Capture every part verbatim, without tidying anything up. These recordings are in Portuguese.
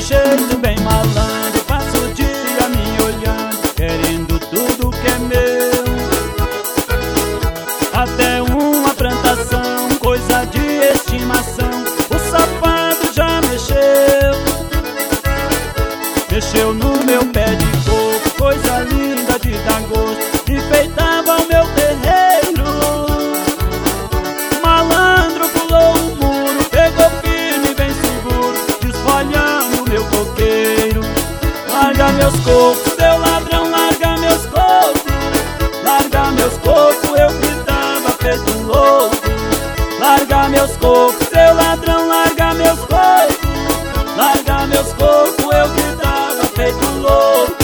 jeito bem malandro, passo o dia me olhando, querendo tudo que é meu. Até uma plantação, coisa de estimação, o safado já mexeu. Mexeu no meu pé de coco, coisa linda de dar gosto, enfeitava o meu terreiro. Malandro pulou o muro, pegou firme bem seguro, desfolhando meu coqueiro. Larga meus cocos, seu ladrão, larga meus cocos. Larga meus cocos, eu gritava feito louco. Larga meus cocos, seu ladrão, larga meus cocos. Larga meus cocos, eu gritava feito louco.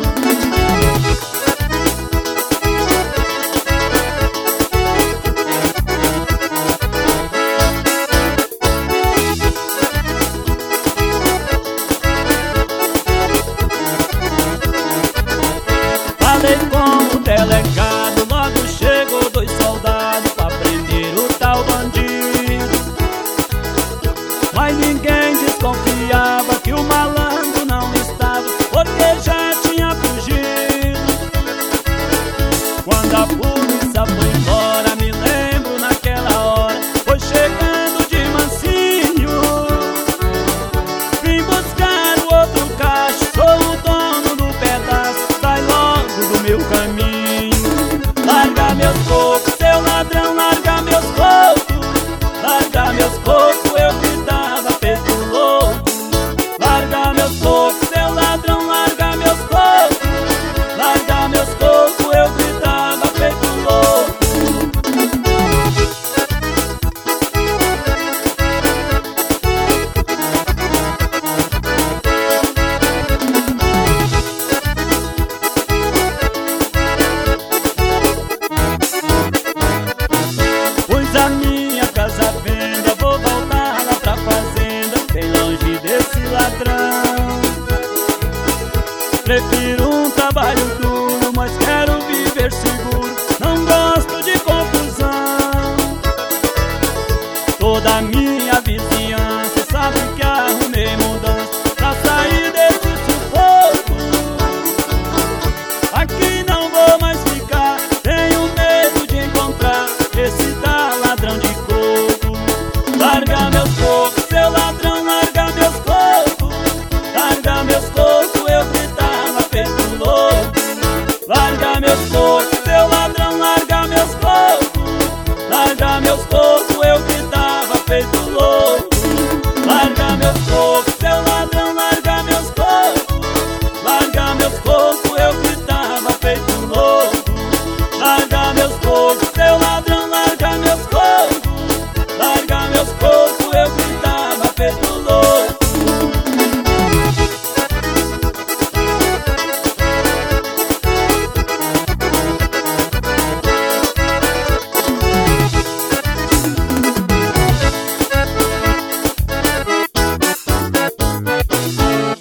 Falei com o delegado, logo chegou dois soldados pra prender o tal bandido. Mas ninguém desconfiava que o malandro não estava, porque já tinha fugido. Quando a polícia foi embora, me lembro naquela hora, foi chegando de mansinho. Vim buscar o outro cacho, sou o dono do pedaço, sai logo do meu caminho. Larga meus cocos, seu ladrão, larga meus cocos. Larga meus cocos, eu gritava feito louco. Larga meus cocos, seu ladrão, larga meus cocos. Larga meus cocos, eu gritava feito louco. Pus a minha casa à venda, vou voltar lá pra fazenda, bem longe desse ladrão. Prefiro um trabalho duro, mas quero viver seguro, não gosto de confusão. Toda a minha vizinhança sabe que arrumei mudança pra sair desse sufoco. Aqui não vou mais ficar, tenho medo de encontrar esse tal ladrão de coco. Larga meus cocos, seu ladrão, larga meus cocos. Larga meus cocos, eu gritava feito louco. Larga meus cocos, seu ladrão, larga meus cocos. Larga meus cocos.